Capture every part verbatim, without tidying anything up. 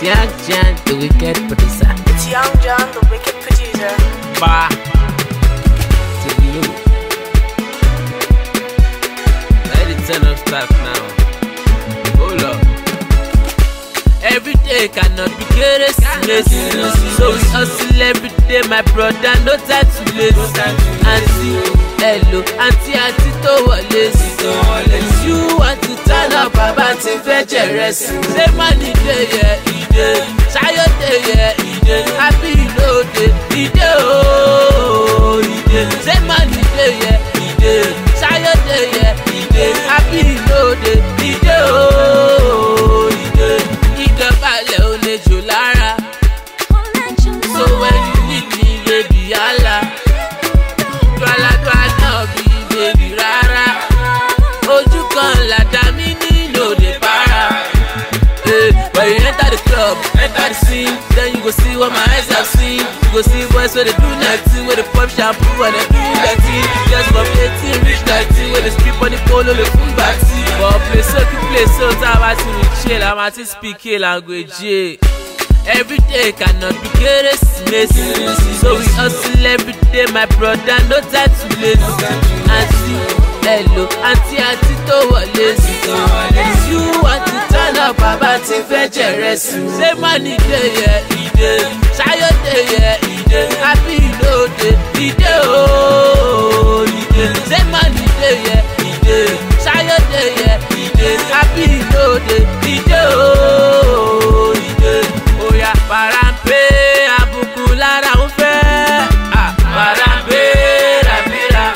Young John, the wicked producer. It's Young John, the wicked producer. Bah. To you. Let it turn up stuff now. Hold up. Every day cannot be Keresimesi, so we hustle every day, my brother, no time to lazy. Auntie, hello, auntie, auntie, to wọlé. You want to turn up, baba ti fẹ́ jẹrẹsì. Say money dey yeah, e dey. Ṣayọ̀ dey yeah, e dey. Happy no dey, e dey oh, e dey. Say money dey yeah, e dey. Ṣayọ̀ dey yeah, e dey. Happy no dey, e dey oh, e dey. Ìdọ̀bálẹ̀ ò lè jò lára. So when you need me, baby, yálà. Dúàládúà náà bí baby rárá. Ojú kan làdá mi nílò lè para. Hey, when you enter the club, enter the scene, then you go see what my eyes have seen. You go see boys where they do nothing, where they pop shampoo and they do nothing. Just from eighteen reach nineteen, where they strip on the polo, they full bati. But play so, keep play so, time I see me chill, I'm at to speak a language. Yeah. Every day cannot be Keresimesi, so we hustle every day, my brother, no time to lazy. Auntie, hello, auntie, auntie, to wọlé. You want to turn up, baba ti fẹ́ jẹrẹsì. Say money dey yeah, e dey. Ṣayọ̀ dey yeah, e dey. Happy no dey, e dey oh, e dey. Say money dey yeah, e dey. Ṣayọ̀ dey yeah, e dey. Happy no dey, e dey oh, e dey. Oya parampe àbùkù lára ń fẹ́. Parampe ràbíra.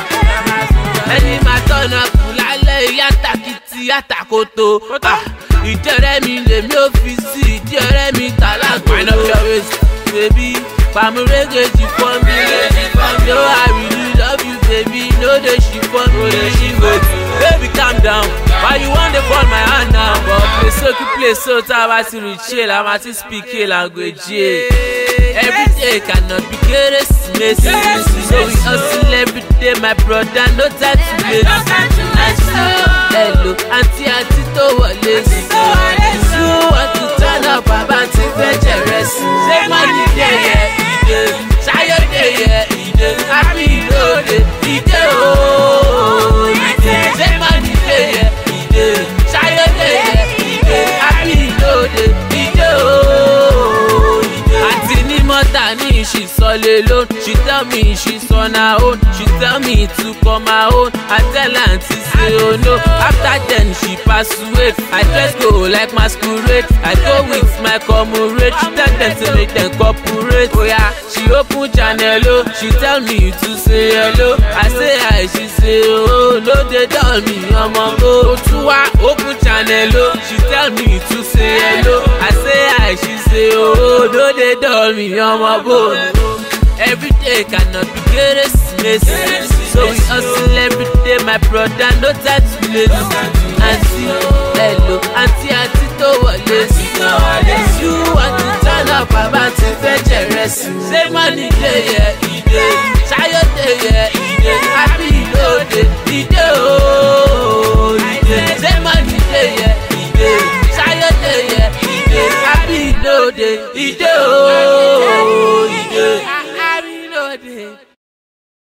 Ẹni máa tọ̀nà kù lálẹ́ yàtà kìtì yàtà kòtò. Ìdí ọ̀rẹ́ mi lèmi ò fi sí, ìdí ọ̀rẹ́ mi tàlágbó. Wind up your waist, baby. Pàmùrégèjì fún mi. No, I really love you, baby. No dey shit for me. Wait, baby, calm down. Why you want to hold my hand now? But play so, keep play so, time I see reach chill, I'm at to speak a language. Yeah. Every day cannot be Keresimesi, so we hustle every day, my brother, no time to lazy. Auntie, hello, auntie, auntie, to wọlé. You want to turn up, baba ti fẹ́ jẹrẹsì. Say money dey yeah, e dey. Ṣayọ̀ dey yeah, e dey. Happy no dey, e dey oh, e dey. Say money dey yeah, e dey. Ṣayọ̀ dey yeah, e dey. Happy no dey, e dey oh, e dey. Àǹtí ní mọ́tà ní she sọlé lóhùn. She tell me she's on her own. She tell me to come her own. I tell her aunty say oh no. After then she pass away. I just go like masquerade. I go with my comrade. She tell them to make them cooperate. Oh yeah, she open channel oh. She tell me to say hello. I say hi, she say oh no they tell me I'm a go. Otuwa open channel oh. She tell me to say hello. I say hi, she say oh no they tell me I'm a go. Every day cannot be Keresimesi, so we hustle every day, my brother, no time to lazy. Auntie, hello, auntie, auntie, to wọlé. You want to turn up, baba ti fẹ́ jẹrẹsì. Say money dey yeah, e dey. Ṣayọ̀ dey yeah, e dey. Happy